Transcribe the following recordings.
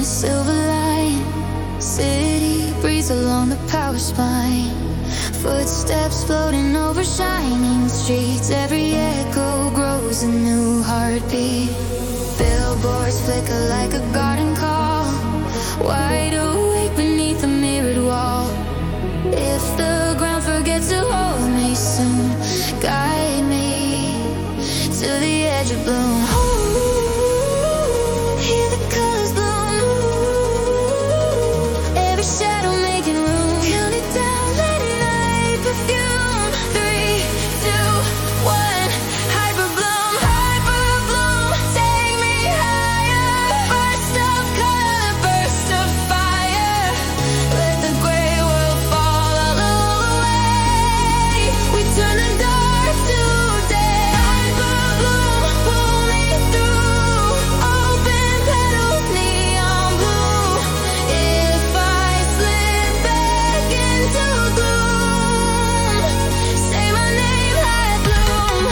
a silver line. City breeze along the power spine. Footsteps floating over shining streets. Every echo grows a new heartbeat. Billboards flicker like a garden call. Wide awake beneath the mirrored wall. If the ground forgets to hold me soon, guide me to the edge of bloom. Hear the colors bloom. Every shadow making room. Count it down, let night perfume. 3, 2, 1. Hyper bloom, take me higher. Burst of color, burst of fire. Let the gray world fall all away. We turn the dark to day. Hyper bloom, pull me through. Open petals, neon blue. If I slip back into gloom, say my name, let bloom.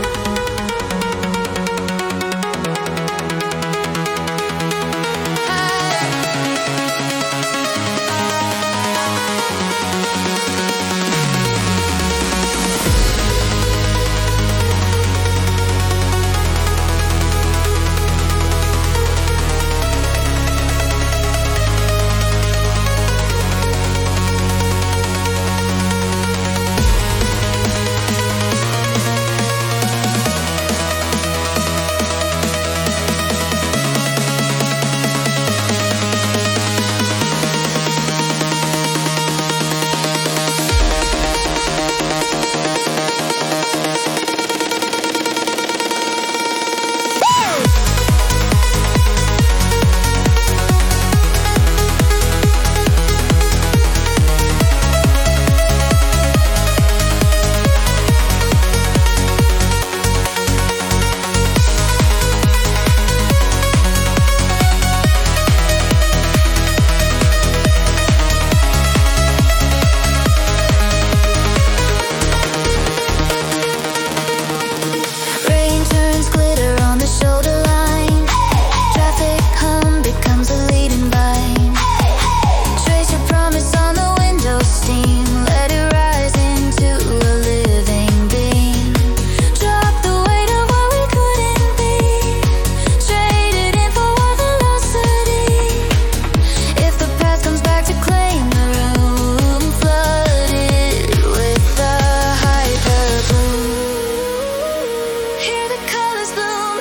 Rain turns glitter on the shoulder line. Traffic hum becomes a leading vine. Trace your promise on the window steam. Let it rise into a living being. Drop the weight of what we couldn't be. Trade it in for what velocity. If the past comes back to claim the room, flood it with the hyper bloom. Hear the colors bloom.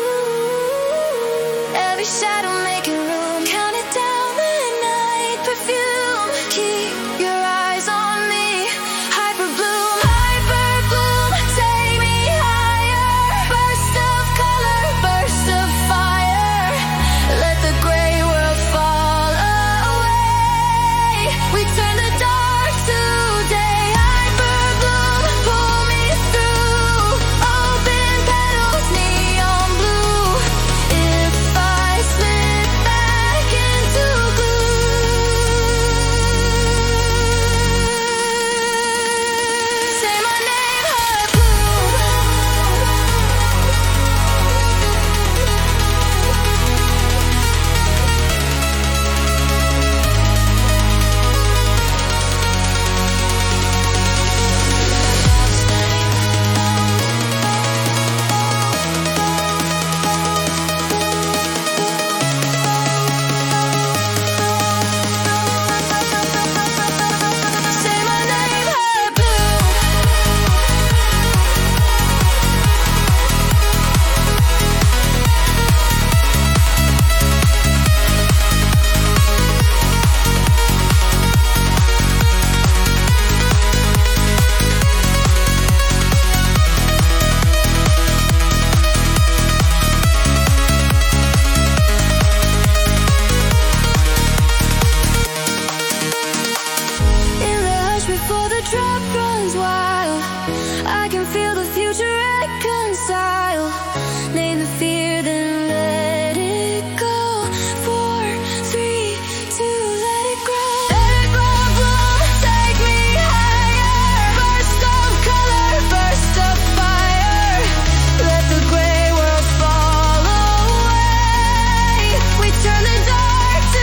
Every shadow making room. Count it down, midnight perfume. Keep your eyes on me. Hyper bloom, take me higher. Burst of color, burst of fire. Let the gray world fall away. We turn the dark to day. Hyper bloom, pull me through. Open petals, neon blue. If I slip back into gloom, say my name, heart bloom. Say my name, heart bloom. In the hush before the drop runs wild, I can feel the future reconcile. Name the fear, then let it go. 4, 3, 2, let it grow. Let it grow, bloom, take me higher. Burst of color, burst of fire. Let the gray world fall away. We turn the dark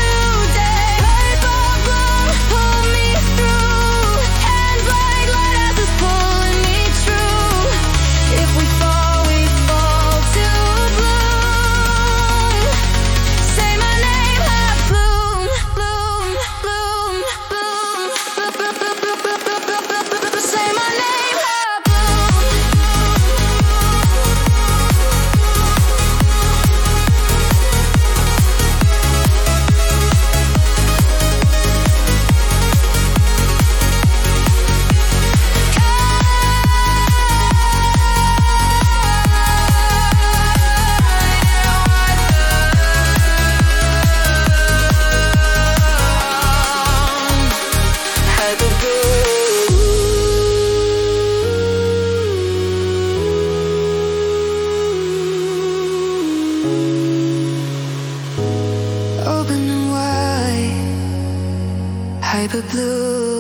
Hyper blue.